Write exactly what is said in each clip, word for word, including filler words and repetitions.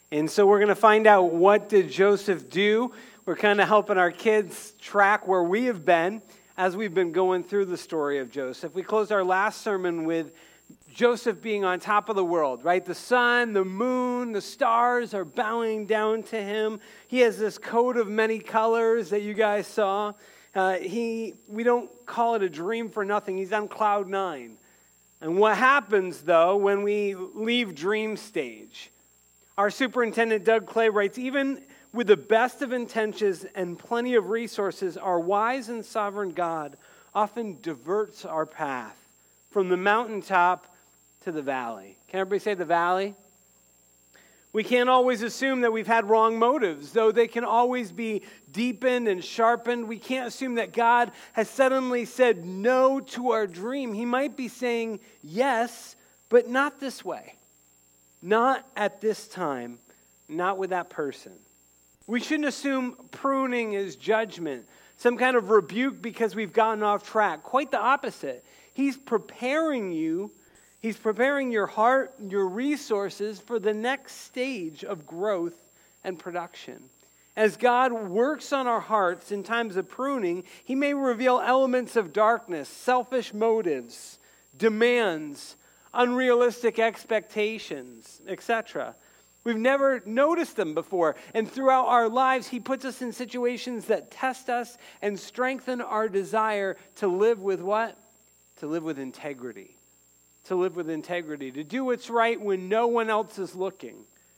And so we're going to find out, what did Joseph do? We're kind of helping our kids track where we have been as we've been going through the story of Joseph. We closed our last sermon with Joseph being on top of the world, right? The sun, the moon, the stars are bowing down to him. He has this coat of many colors that you guys saw. Uh, he, we don't call it a dream for nothing. He's on cloud nine. And what happens, though, when we leave dream stage? Our superintendent, Doug Clay, writes, even with the best of intentions and plenty of resources, our wise and sovereign God often diverts our path from the mountaintop to the valley. Can everybody say the valley? We can't always assume that we've had wrong motives, though they can always be deepened and sharpened. We can't assume that God has suddenly said no to our dream. He might be saying yes, but not this way. Not at this time. Not with that person. We shouldn't assume pruning is judgment, some kind of rebuke because we've gotten off track. Quite the opposite. He's preparing you. He's preparing your heart, your resources for the next stage of growth and production. As God works on our hearts in times of pruning, He may reveal elements of darkness, selfish motives, demands, unrealistic expectations, et cetera. We've never noticed them before. And throughout our lives, He puts us in situations that test us and strengthen our desire to live with what? To live with integrity. To live with integrity, to do what's right when no one else is looking.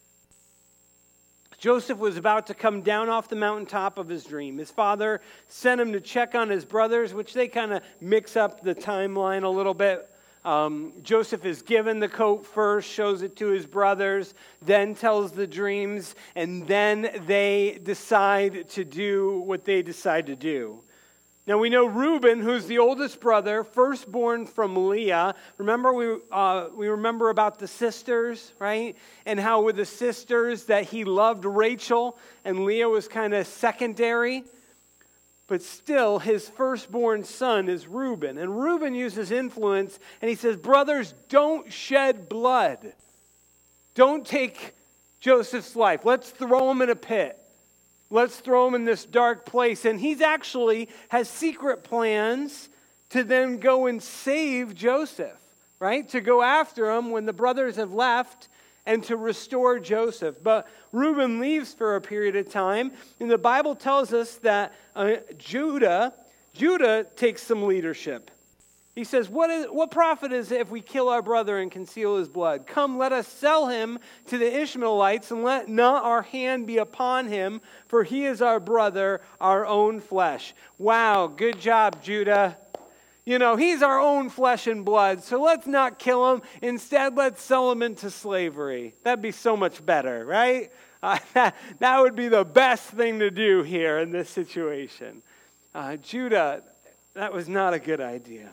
Joseph was about to come down off the mountaintop of his dream. His father sent him to check on his brothers, which they kind of mix up the timeline a little bit. Um, Joseph is given the coat first, shows it to his brothers, then tells the dreams, and then they decide to do what they decide to do. Now we know Reuben, who's the oldest brother, firstborn from Leah. Remember, we uh, we remember about the sisters, right? And how with the sisters that he loved Rachel, and Leah was kind of secondary. But still, his firstborn son is Reuben. And Reuben uses influence, and he says, brothers, don't shed blood. Don't take Joseph's life. Let's throw him in a pit. Let's throw him in this dark place. And he's actually has secret plans to then go and save Joseph, right? To go after him when the brothers have left and to restore Joseph. But Reuben leaves for a period of time. And the Bible tells us that uh, Judah, Judah takes some leadership. He says, what, is, what profit is it if we kill our brother and conceal his blood? Come, let us sell him to the Ishmaelites, and let not our hand be upon him, for he is our brother, our own flesh. Wow, good job, Judah. You know, he's our own flesh and blood, so let's not kill him. Instead, let's sell him into slavery. That'd be so much better, right? Uh, that, that would be the best thing to do here in this situation. Uh, Judah, that was not a good idea.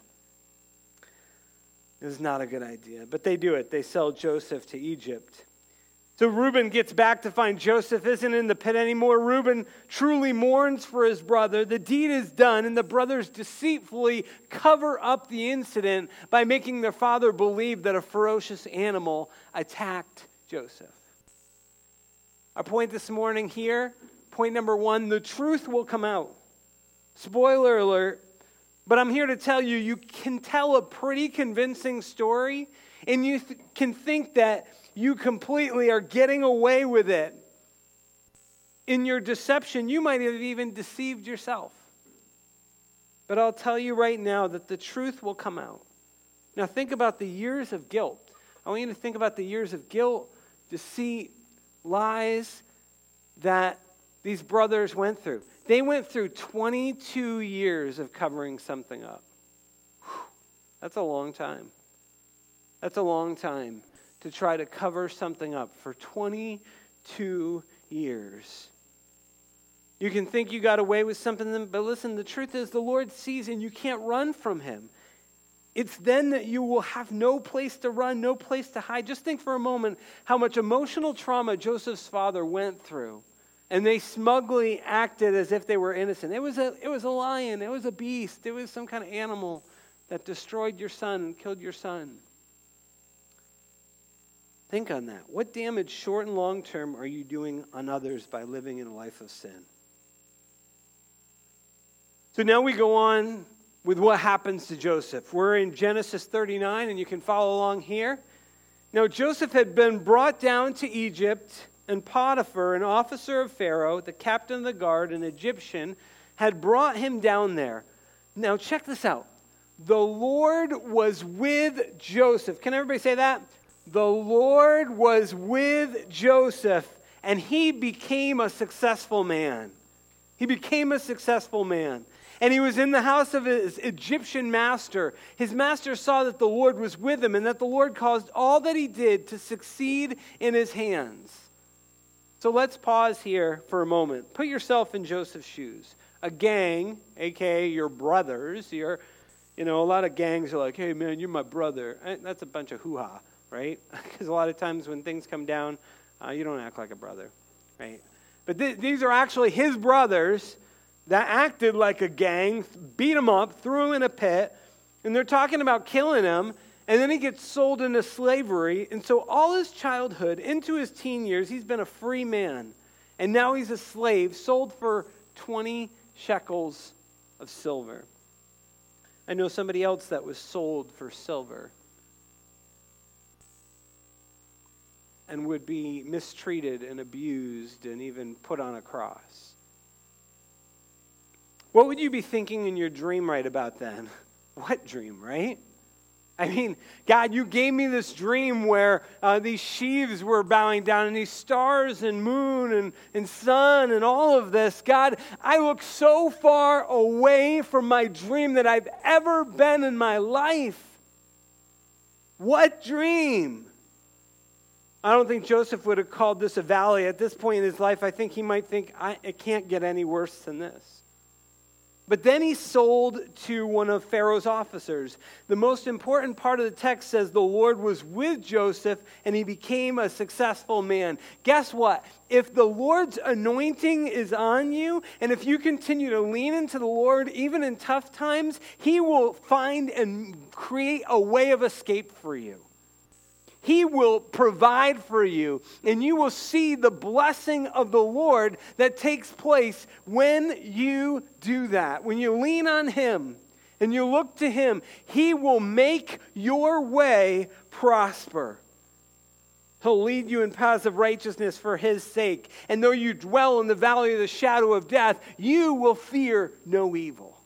It was not a good idea, but they do it. They sell Joseph to Egypt. So Reuben gets back to find Joseph isn't in the pit anymore. Reuben truly mourns for his brother. The deed is done, and the brothers deceitfully cover up the incident by making their father believe that a ferocious animal attacked Joseph. Our point this morning here, point number one, the truth will come out. Spoiler alert. But I'm here to tell you, you can tell a pretty convincing story, and you th- can think that you completely are getting away with it. In your deception, you might have even deceived yourself. But I'll tell you right now that the truth will come out. Now think about the years of guilt. I want you to think about the years of guilt, deceit, lies that these brothers went through. They went through twenty-two years of covering something up. Whew, that's a long time. That's a long time to try to cover something up for twenty-two years. You can think you got away with something, but listen, the truth is the Lord sees and you can't run from Him. It's then that you will have no place to run, no place to hide. Just think for a moment how much emotional trauma Joseph's father went through. And they smugly acted as if they were innocent. It was a, it was a lion. It was a beast. It was some kind of animal that destroyed your son and killed your son. Think on that. What damage, short and long term, are you doing on others by living in a life of sin? So now we go on with what happens to Joseph. We're in Genesis thirty-nine, and you can follow along here. Now Joseph had been brought down to Egypt, and Potiphar, an officer of Pharaoh, the captain of the guard, an Egyptian, had brought him down there. Now check this out. The Lord was with Joseph. Can everybody say that? The Lord was with Joseph, and he became a successful man. He became a successful man. And he was in the house of his Egyptian master. His master saw that the Lord was with him, and that the Lord caused all that he did to succeed in his hands. So let's pause here for a moment. Put yourself in Joseph's shoes. A gang, a k a your brothers, your, you know, a lot of gangs are like, hey man, you're my brother. That's a bunch of hoo-ha, right? Because a lot of times when things come down, uh, you don't act like a brother, right? But th- these are actually his brothers that acted like a gang, beat him up, threw him in a pit, and they're talking about killing him, and then he gets sold into slavery. And so all his childhood, into his teen years, he's been a free man. And now he's a slave, sold for twenty shekels of silver. I know somebody else that was sold for silver and would be mistreated and abused and even put on a cross. What would you be thinking in your dream right about then? What dream, right? I mean, God, you gave me this dream where uh, these sheaves were bowing down and these stars and moon and, and sun and all of this. God, I look so far away from my dream that I've ever been in my life. What dream? I don't think Joseph would have called this a valley. At this point in his life, I think he might think, I, it can't get any worse than this. But then he's sold to one of Pharaoh's officers. The most important part of the text says the Lord was with Joseph and he became a successful man. Guess what? If the Lord's anointing is on you, and if you continue to lean into the Lord even in tough times, he will find and create a way of escape for you. He will provide for you, and you will see the blessing of the Lord that takes place when you do that. When you lean on him and you look to him, he will make your way prosper. He'll lead you in paths of righteousness for his sake. And though you dwell in the valley of the shadow of death, you will fear no evil.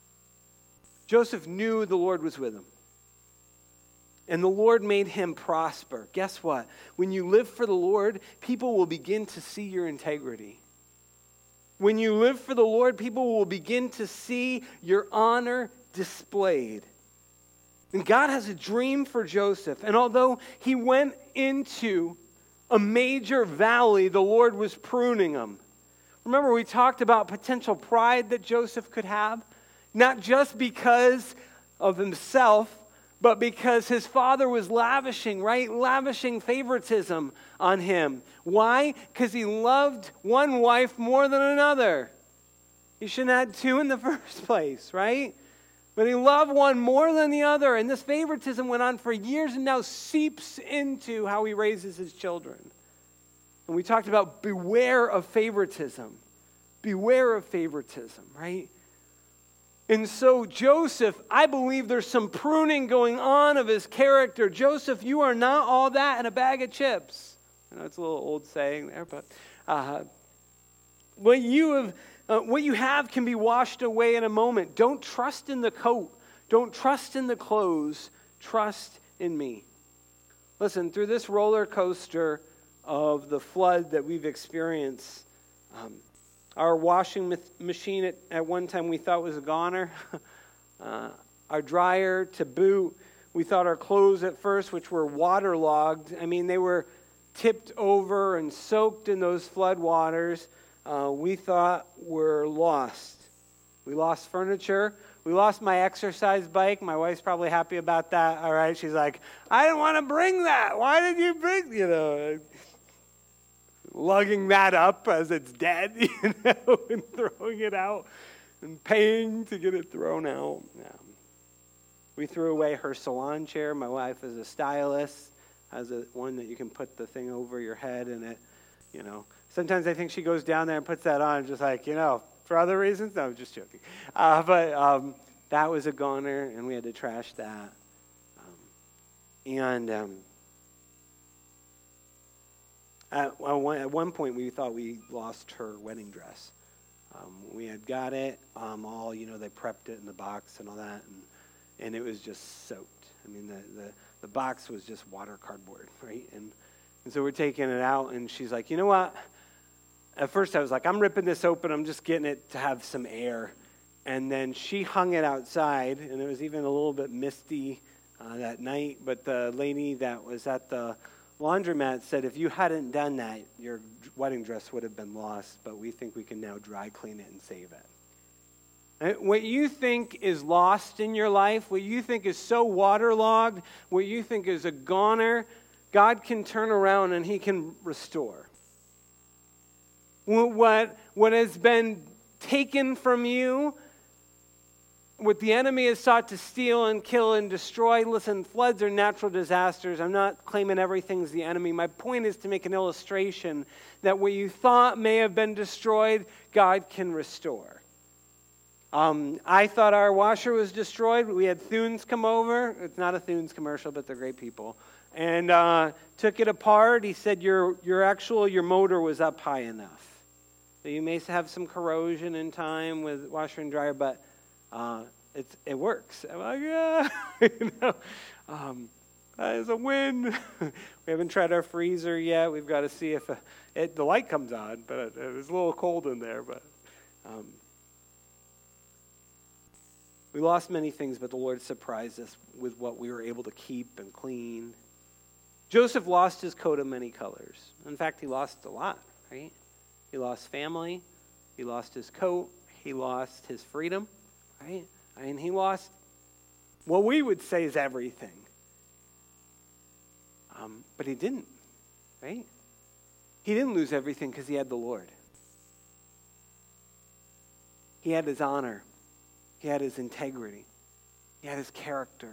Joseph knew the Lord was with him. And the Lord made him prosper. Guess what? When you live for the Lord, people will begin to see your integrity. When you live for the Lord, people will begin to see your honor displayed. And God has a dream for Joseph. And although he went into a major valley, the Lord was pruning him. Remember, we talked about potential pride that Joseph could have, not just because of himself, but because his father was lavishing, right? Lavishing favoritism on him. Why? Because he loved one wife more than another. He shouldn't have had two in the first place, right? But he loved one more than the other. And this favoritism went on for years and now seeps into how he raises his children. And we talked about beware of favoritism. Beware of favoritism, right? And so Joseph, I believe there's some pruning going on of his character. Joseph, you are not all that in a bag of chips. I know it's a little old saying there, but uh, what you have, uh, what you have can be washed away in a moment. Don't trust in the coat. Don't trust in the clothes. Trust in me. Listen, through this roller coaster of the flood that we've experienced, um, our washing machine at, at one time we thought was a goner. uh, our dryer to boot. We thought our clothes at first, which were waterlogged, I mean, they were tipped over and soaked in those flood waters, uh, we thought were lost. We lost furniture. We lost my exercise bike. My wife's probably happy about that. All right, she's like, I didn't want to bring that. Why did you bring, you know, lugging that up as it's dead, you know, and throwing it out and paying to get it thrown out. Yeah. We threw away her salon chair. My wife is a stylist. has a one that you can put the thing over your head and it, you know. Sometimes I think she goes down there and puts that on, just like, you know, for other reasons. No, I'm just joking. Uh, but um, that was a goner, and we had to trash that. Um, and um, at, one, at one point, we thought we lost her wedding dress. Um, we had got it um, all, you know, they prepped it in the box and all that, and and it was just soaked. I mean, the, the, the box was just water cardboard, right? And and so we're taking it out, and she's like, you know what? At first I was like, I'm ripping this open. I'm just getting it to have some air. And then she hung it outside, and it was even a little bit misty uh, that night. But the lady that was at the laundromat said, if you hadn't done that, your wedding dress would have been lost, but we think we can now dry clean it and save it. And what you think is lost in your life, what you think is so waterlogged, what you think is a goner, God can turn around and he can restore. What, what has been taken from you, what the enemy has sought to steal and kill and destroy. Listen, floods are natural disasters. I'm not claiming everything's the enemy. My point is to make an illustration that what you thought may have been destroyed, God can restore. Um, I thought our washer was destroyed. We had Thunes come over. It's not a Thunes commercial, but they're great people. And uh, took it apart. He said your your actual, your motor was up high enough. So you may have some corrosion in time with washer and dryer, but uh, it's, it works. I'm like, yeah, you know, um, there's a win. We haven't tried our freezer yet. We've got to see if uh, it, the light comes on, but it, it was a little cold in there. But um, we lost many things, but the Lord surprised us with what we were able to keep and clean. Joseph lost his coat of many colors. In fact, he lost a lot, right? He lost family, he lost his coat, he lost his freedom, right? I mean, he lost what we would say is everything. Um, but he didn't, right? He didn't lose everything because he had the Lord. He had his honor. He had his integrity. He had his character.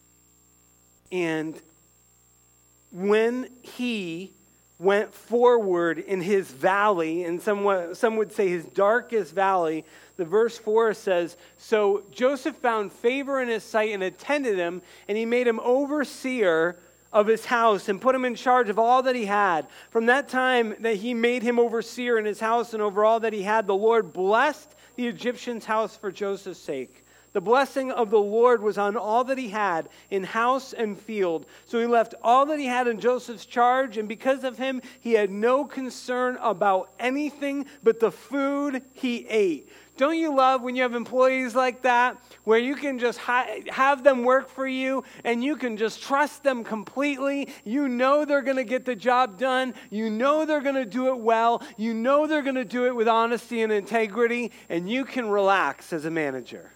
And when he went forward in his valley, and some, some would say his darkest valley, the verse four says, so Joseph found favor in his sight and attended him, and he made him overseer of his house and put him in charge of all that he had. From that time that he made him overseer in his house and over all that he had, the Lord blessed the Egyptian's house for Joseph's sake. The blessing of the Lord was on all that he had in house and field. So he left all that he had in Joseph's charge, and because of him, he had no concern about anything but the food he ate. Don't you love when you have employees like that, where you can just hi- have them work for you, and you can just trust them completely? You know they're going to get the job done. You know they're going to do it well. You know they're going to do it with honesty and integrity, and you can relax as a manager.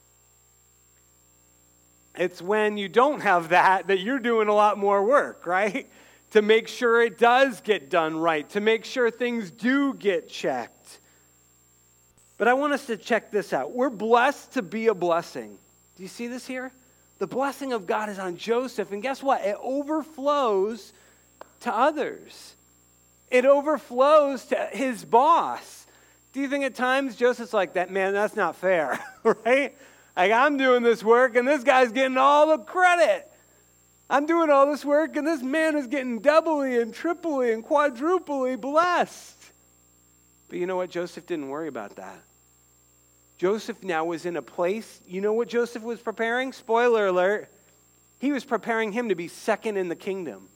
It's when you don't have that that you're doing a lot more work, right? To make sure it does get done right, to make sure things do get checked. But I want us to check this out. We're blessed to be a blessing. Do you see this here? The blessing of God is on Joseph, and guess what? It overflows to others. It overflows to his boss. Do you think at times Joseph's like, that man, that's not fair, right? Like, I'm doing this work, and this guy's getting all the credit. I'm doing all this work, and this man is getting doubly and triply and quadruply blessed. But you know what? Joseph didn't worry about that. Joseph now was in a place, you know what Joseph was preparing? Spoiler alert. He was preparing him to be second in the kingdom.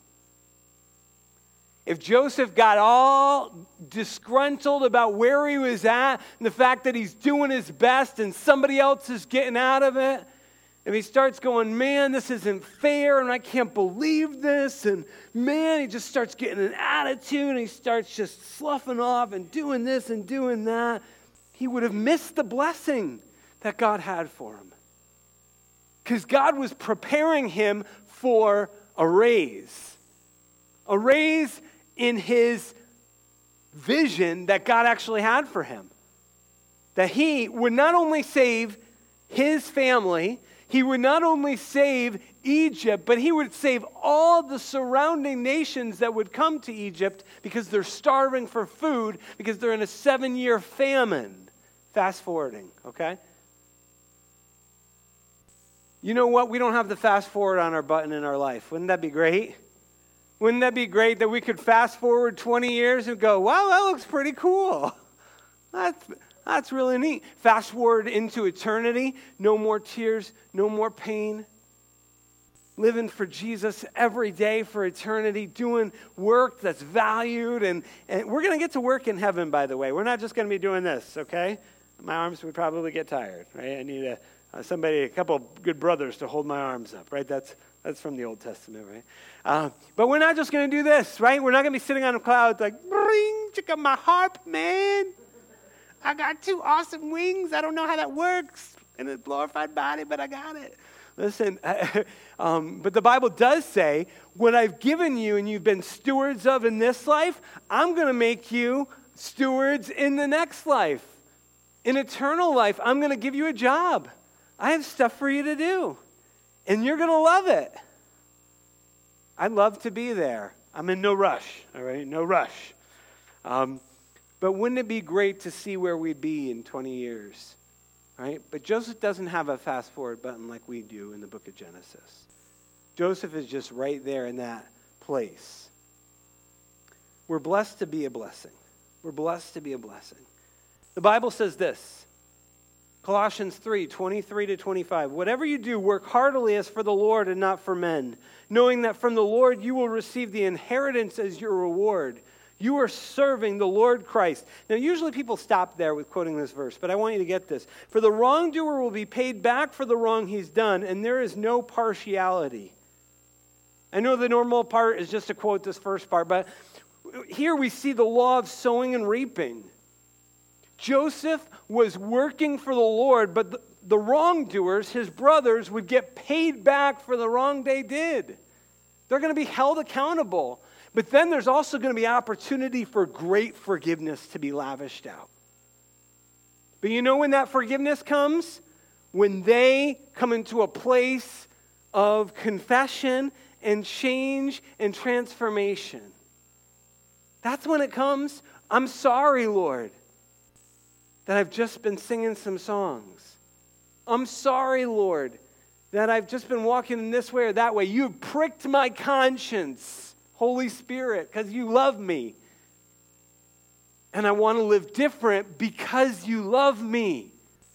If Joseph got all disgruntled about where he was at and the fact that he's doing his best and somebody else is getting out of it, if he starts going, man, this isn't fair and I can't believe this, and man, he just starts getting an attitude and he starts just sloughing off and doing this and doing that, he would have missed the blessing that God had for him. Because God was preparing him for a raise. A raise in his vision that God actually had for him. That he would not only save his family, He would not only save Egypt, but he would save all the surrounding nations that would come to Egypt because they're starving for food, because they're in a seven-year famine. Fast forwarding, okay? You know what? We don't have the fast forward on our button in our life. Wouldn't that be great? Wouldn't that be great that we could fast forward twenty years and go, wow, that looks pretty cool. That's, that's really neat. Fast forward into eternity. No more tears, no more pain. Living for Jesus every day for eternity, doing work that's valued. And, and we're going to get to work in heaven, by the way. We're not just going to be doing this, okay? My arms would probably get tired, right? I need a, uh, somebody, a couple good brothers to hold my arms up, right? That's that's from the Old Testament, right? Uh, but we're not just going to do this, right? We're not going to be sitting on a cloud like, bring, check out my harp, man. I got two awesome wings. I don't know how that works in a glorified body, but I got it. Listen, um, but the Bible does say, what I've given you and you've been stewards of in this life, I'm going to make you stewards in the next life. In eternal life, I'm going to give you a job. I have stuff for you to do, and you're going to love it. I'd love to be there. I'm in no rush, all right? No rush. Um, but wouldn't it be great to see where we'd be in twenty years, right? But Joseph doesn't have a fast forward button like we do in the book of Genesis. Joseph is just right there in that place. We're blessed to be a blessing. We're blessed to be a blessing. The Bible says this, Colossians three, twenty-three to twenty-five. Whatever you do, work heartily as for the Lord and not for men, knowing that from the Lord you will receive the inheritance as your reward. You are serving the Lord Christ. Now, usually people stop there with quoting this verse, but I want you to get this. For the wrongdoer will be paid back for the wrong he's done, and there is no partiality. I know the normal part is just to quote this first part, but here we see the law of sowing and reaping. Joseph was working for the Lord, but the, the wrongdoers, his brothers, would get paid back for the wrong they did. They're going to be held accountable. But then there's also going to be opportunity for great forgiveness to be lavished out. But you know when that forgiveness comes? When they come into a place of confession and change and transformation. That's when it comes. I'm sorry, Lord, that I've just been singing some songs. I'm sorry, Lord, that I've just been walking in this way or that way. You've pricked my conscience, Holy Spirit, because you love me. And I want to live different because you love me.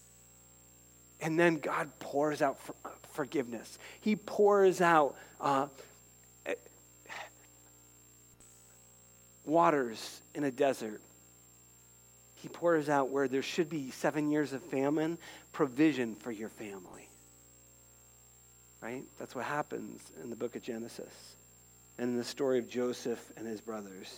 And then God pours out for, uh, forgiveness. He pours out uh, waters in a desert. He pours out where there should be seven years of famine, provision for your family. Right? That's what happens in the book of Genesis and in the story of Joseph and his brothers.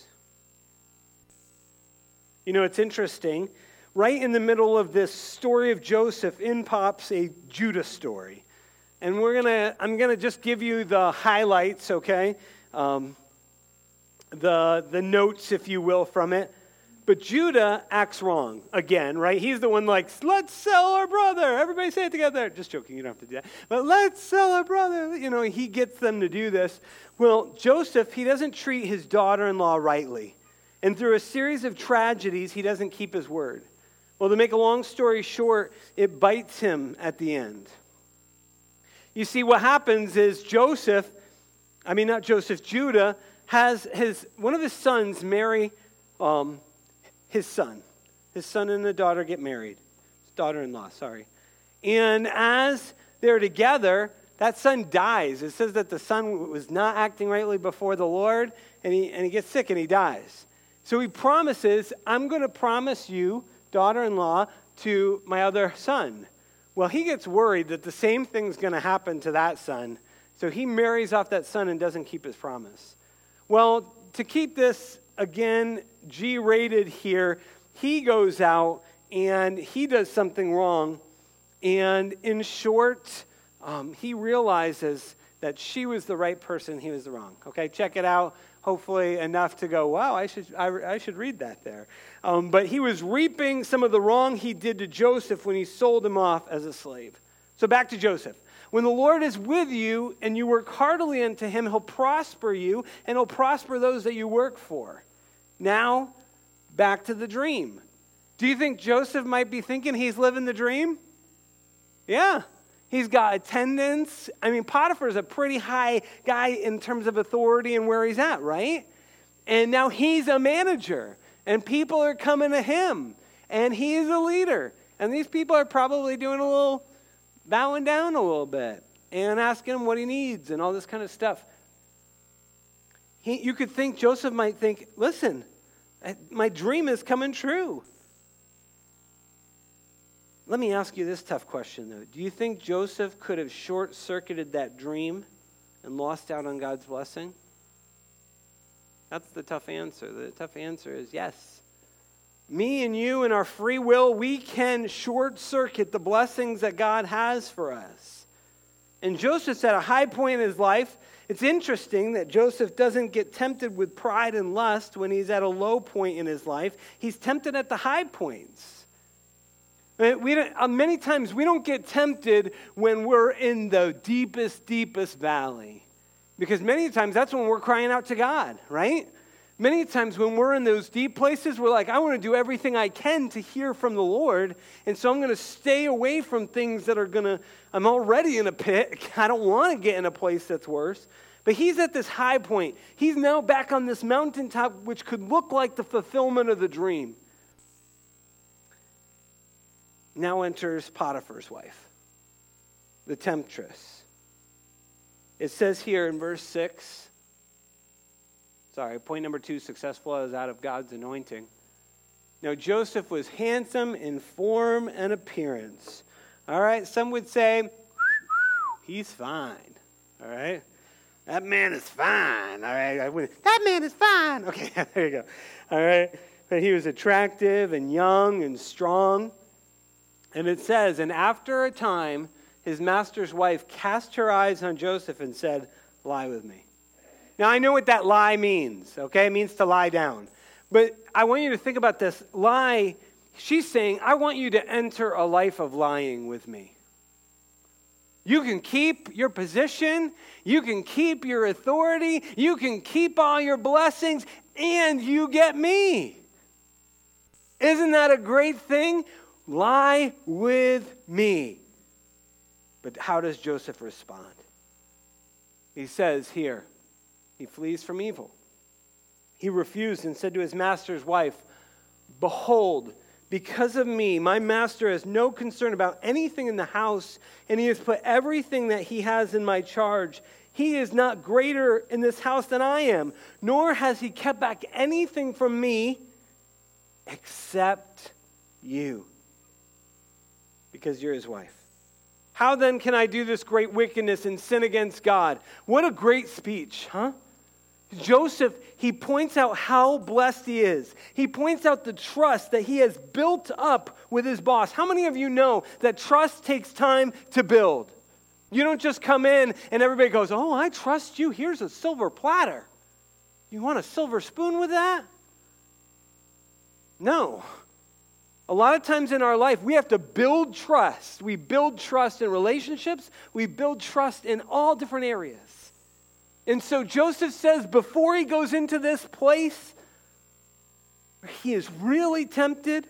You know, it's interesting. Right in the middle of this story of Joseph, in pops a Judah story. And we're gonna, I'm going to just give you the highlights, okay? Um, the, the notes, if you will, from it. But Judah acts wrong again, right? He's the one like, let's sell our brother. Everybody say it together. Just joking, you don't have to do that. But let's sell our brother. You know, he gets them to do this. Well, Joseph, he doesn't treat his daughter-in-law rightly. And through a series of tragedies, he doesn't keep his word. Well, to make a long story short, it bites him at the end. You see, what happens is Joseph, I mean, not Joseph, Judah, has his one of his sons marry um, his son. His son and the daughter get married. His daughter-in-law, sorry. And as they're together, that son dies. It says that the son was not acting rightly before the Lord, and he, and he gets sick and he dies. So he promises, I'm going to promise you, daughter-in-law, to my other son. Well, he gets worried that the same thing's going to happen to that son, so he marries off that son and doesn't keep his promise. Well, to keep this, again, G-rated here, he goes out and he does something wrong, and in short, um, he realizes that she was the right person, he was the wrong. Okay, check it out. Hopefully enough to go, wow, I should I, I should read that there. Um, but he was reaping some of the wrong he did to Joseph when he sold him off as a slave. So back to Joseph. When the Lord is with you and you work heartily unto him, he'll prosper you and he'll prosper those that you work for. Now, back to the dream. Do you think Joseph might be thinking he's living the dream? Yeah. He's got attendants. I mean, Potiphar's a pretty high guy in terms of authority and where he's at, right? And now he's a manager, and people are coming to him, and he's a leader. And these people are probably doing a little, bowing down a little bit and asking him what he needs and all this kind of stuff. He, you could think Joseph might think, listen, my dream is coming true. Let me ask you this tough question, though. Do you think Joseph could have short-circuited that dream and lost out on God's blessing? That's the tough answer. The tough answer is yes. Me and you and our free will, we can short-circuit the blessings that God has for us. And Joseph's at a high point in his life. It's interesting that Joseph doesn't get tempted with pride and lust when he's at a low point in his life. He's tempted at the high points. We don't, uh, many times we don't get tempted when we're in the deepest, deepest valley. Because many times that's when we're crying out to God, right? Many times when we're in those deep places, we're like, I want to do everything I can to hear from the Lord. And so I'm going to stay away from things that are going to, I'm already in a pit. I don't want to get in a place that's worse. But he's at this high point. He's now back on this mountaintop, which could look like the fulfillment of the dream. Now enters Potiphar's wife, the temptress. It says here in verse six, sorry, point number two, successful is out of God's anointing. Now Joseph was handsome in form and appearance. All right, some would say, he's fine. All right, that man is fine. All right, I wouldn't, that man is fine. Okay, there you go. All right, but he was attractive and young and strong. And it says, and after a time, his master's wife cast her eyes on Joseph and said, lie with me. Now, I know what that lie means, okay? It means to lie down. But I want you to think about this. Lie, she's saying, I want you to enter a life of lying with me. You can keep your position. You can keep your authority. You can keep all your blessings, and you get me. Isn't that a great thing? Lie with me. But how does Joseph respond? He says here, he flees from evil. He refused and said to his master's wife, behold, because of me, my master has no concern about anything in the house, and he has put everything that he has in my charge. He is not greater in this house than I am, nor has he kept back anything from me except you, because you're his wife. How then can I do this great wickedness and sin against God? What a great speech, huh? Joseph, he points out how blessed he is. He points out the trust that he has built up with his boss. How many of you know that trust takes time to build? You don't just come in and everybody goes, oh, I trust you. Here's a silver platter. You want a silver spoon with that? No. A lot of times in our life, we have to build trust. We build trust in relationships. We build trust in all different areas. And so Joseph says before he goes into this place where he is really tempted,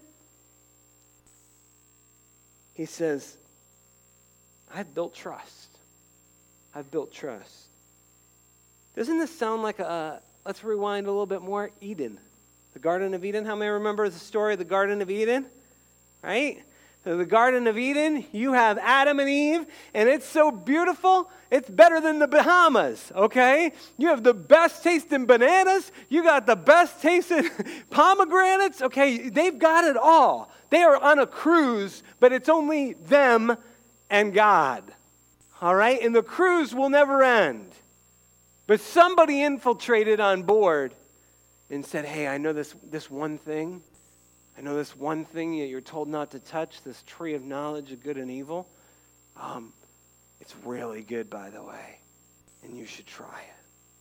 he says, I've built trust. I've built trust. Doesn't this sound like a, let's rewind a little bit more, Eden? The Garden of Eden. How many remember the story of the Garden of Eden? Right? So the Garden of Eden, you have Adam and Eve, and it's so beautiful, it's better than the Bahamas, okay? You have the best tasting bananas, you got the best tasting pomegranates, okay? They've got it all. They are on a cruise, but it's only them and God, all right? And the cruise will never end. But somebody infiltrated on board and said, hey, I know this, this one thing. I know this one thing that you're told not to touch, this tree of knowledge of good and evil. Um, it's really good, by the way, and you should try it.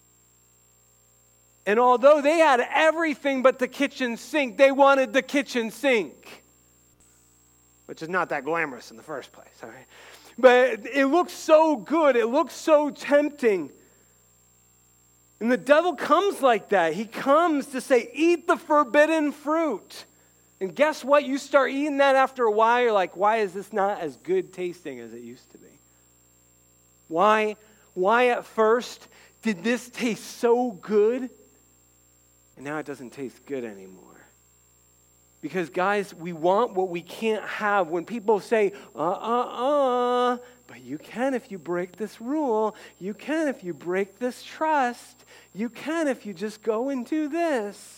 And although they had everything but the kitchen sink, they wanted the kitchen sink, which is not that glamorous in the first place, all right? But it looks so good. It looks so tempting. And the devil comes like that. He comes to say, eat the forbidden fruit. And guess what? You start eating that after a while, you're like, why is this not as good tasting as it used to be? Why, why at first did this taste so good, and now it doesn't taste good anymore? Because, guys, we want what we can't have. When people say, uh-uh-uh, but you can if you break this rule. You can if you break this trust. You can if you just go and do this.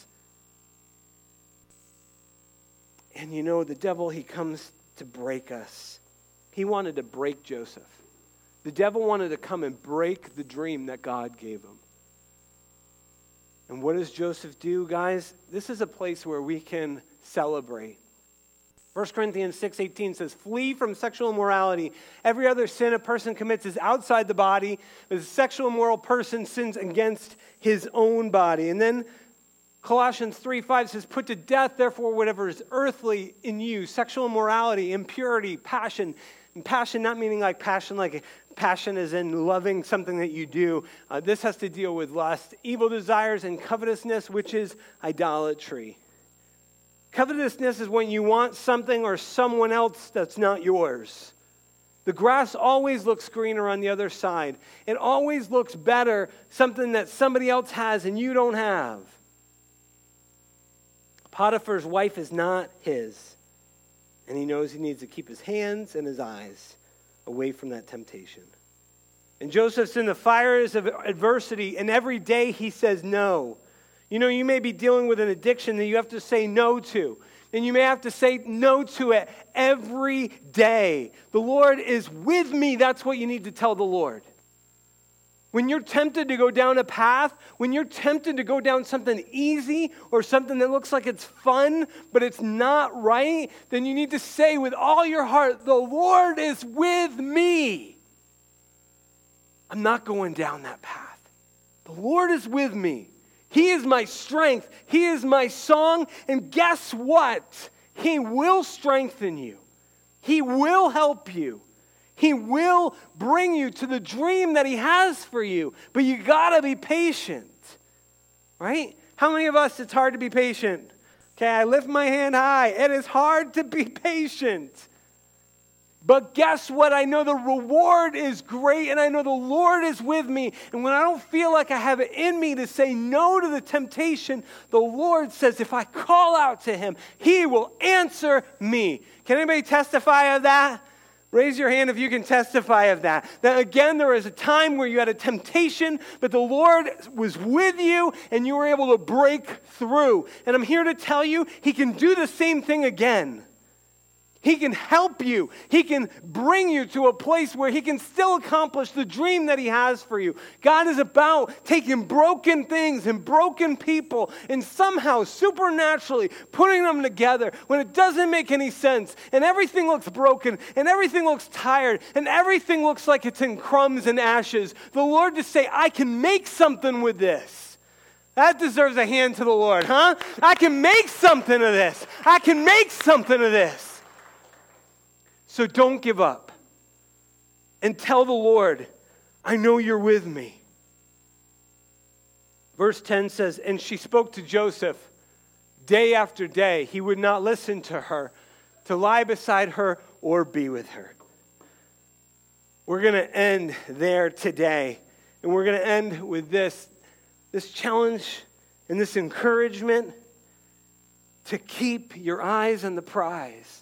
And you know, the devil, he comes to break us. He wanted to break Joseph. The devil wanted to come and break the dream that God gave him. And what does Joseph do, guys? This is a place where we can celebrate. First Corinthians six eighteen says, flee from sexual immorality. Every other sin a person commits is outside the body, but a sexual immoral person sins against his own body. And then Colossians three five says, put to death, therefore, whatever is earthly in you, sexual immorality, impurity, passion. And passion not meaning like passion, like passion is in loving something that you do. Uh, this has to deal with lust, evil desires, and covetousness, which is idolatry. Covetousness is when you want something or someone else that's not yours. The grass always looks greener on the other side. It always looks better, something that somebody else has and you don't have. Potiphar's wife is not his, and he knows he needs to keep his hands and his eyes away from that temptation. And Joseph's in the fires of adversity, and every day he says no. You know, you may be dealing with an addiction that you have to say no to. And you may have to say no to it every day. The Lord is with me. That's what you need to tell the Lord. When you're tempted to go down a path, when you're tempted to go down something easy or something that looks like it's fun, but it's not right, then you need to say with all your heart, the Lord is with me. I'm not going down that path. The Lord is with me. He is my strength. He is my song. And guess what? He will strengthen you. He will help you. He will bring you to the dream that he has for you. But you got to be patient. Right? How many of us, it's hard to be patient? Okay, I lift my hand high. It is hard to be patient. But guess what? I know the reward is great, and I know the Lord is with me. And when I don't feel like I have it in me to say no to the temptation, the Lord says if I call out to him, he will answer me. Can anybody testify of that? Raise your hand if you can testify of that. That again, there was a time where you had a temptation, but the Lord was with you, and you were able to break through. And I'm here to tell you, he can do the same thing again. He can help you. He can bring you to a place where he can still accomplish the dream that he has for you. God is about taking broken things and broken people and somehow supernaturally putting them together when it doesn't make any sense and everything looks broken and everything looks tired and everything looks like it's in crumbs and ashes. The Lord to say, I can make something with this. That deserves a hand to the Lord, huh? I can make something of this. I can make something of this. So don't give up. And tell the Lord, I know you're with me. Verse ten says, and she spoke to Joseph day after day. He would not listen to her, to lie beside her or be with her. We're going to end there today. And we're going to end with this, this challenge and this encouragement to keep your eyes on the prize.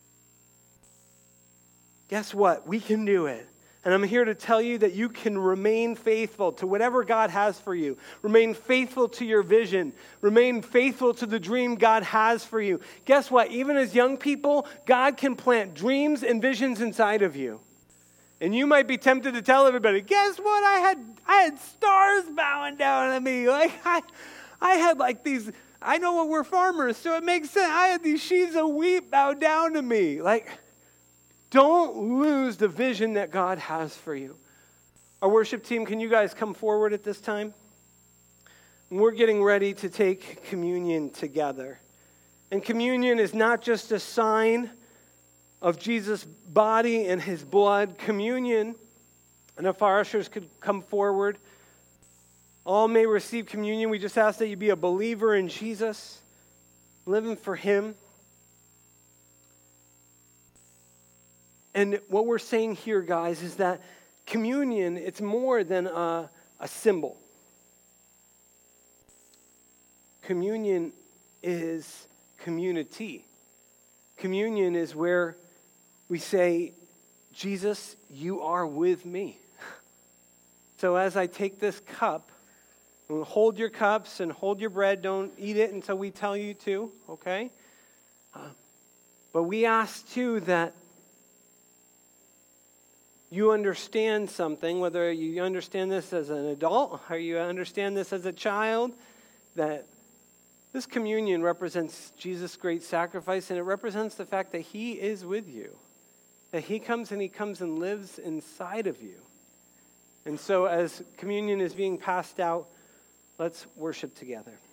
Guess what? We can do it. And I'm here to tell you that you can remain faithful to whatever God has for you. Remain faithful to your vision. Remain faithful to the dream God has for you. Guess what? Even as young people, God can plant dreams and visions inside of you. And you might be tempted to tell everybody, guess what? I had I had stars bowing down at me. Like I, I had like these, I know what we're farmers, so it makes sense. I had these sheaves of wheat bow down to me. Like, don't lose the vision that God has for you. Our worship team, can you guys come forward at this time? And we're getting ready to take communion together. And communion is not just a sign of Jesus' body and his blood, communion. And if our ushers could come forward, all may receive communion. We just ask that you be a believer in Jesus, living for him. And what we're saying here, guys, is that communion, it's more than a, a symbol. Communion is community. Communion is where we say, Jesus, you are with me. So as I take this cup, hold your cups and hold your bread. Don't eat it until we tell you to, okay? Uh, but we ask, too, that you understand something, whether you understand this as an adult or you understand this as a child, that this communion represents Jesus' great sacrifice, and it represents the fact that he is with you, that he comes and he comes and lives inside of you. And so as communion is being passed out, let's worship together.